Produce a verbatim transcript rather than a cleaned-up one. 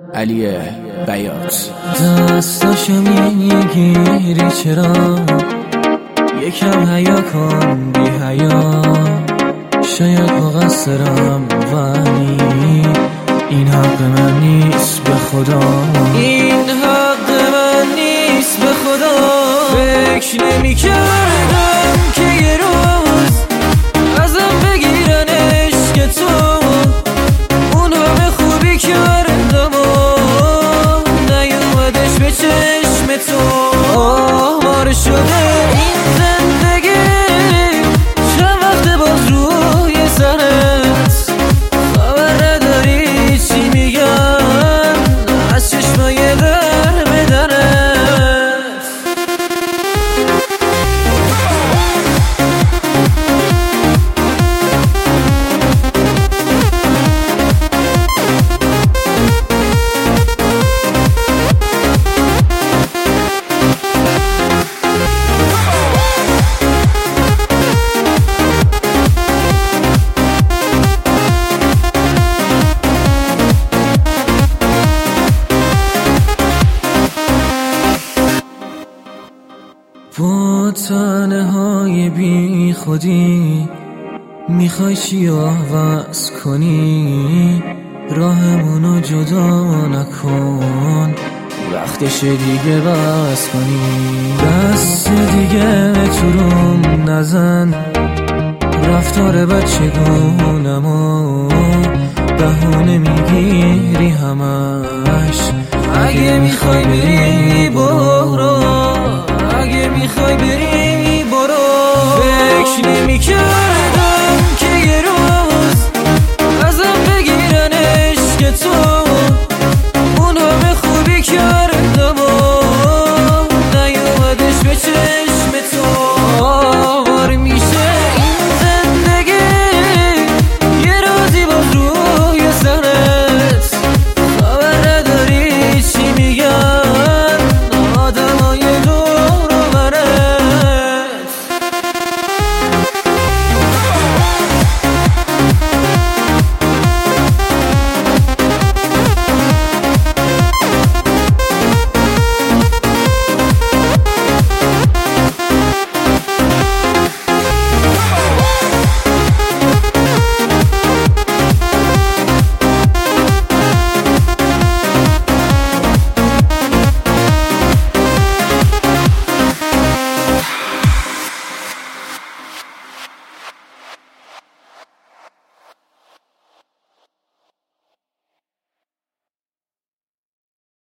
علی بیات. دستاشو میگیری چرا یکم حیا کن بی حیا، شاید مقصرم ولی این حق من نیست به خدا، این حق من نیست به خدا. فکر نمی کردم که یه روز ازم بگیرن عشق تو، اون همه خوبی کردم و نیومدش به چشم تو. آوار شده این زندگی، چند وقت باز روی سرت خبر نداری چی میگن از چشمای در به درت. با تنهای بی خودی میخوای چی عوض کنی، راهمونو جدا نکن، وقتش دیگه بس کنی. دست دیگه تو روم نزن، رفتار بچگونمو بهونه میگیری همش. اگه میخوای بری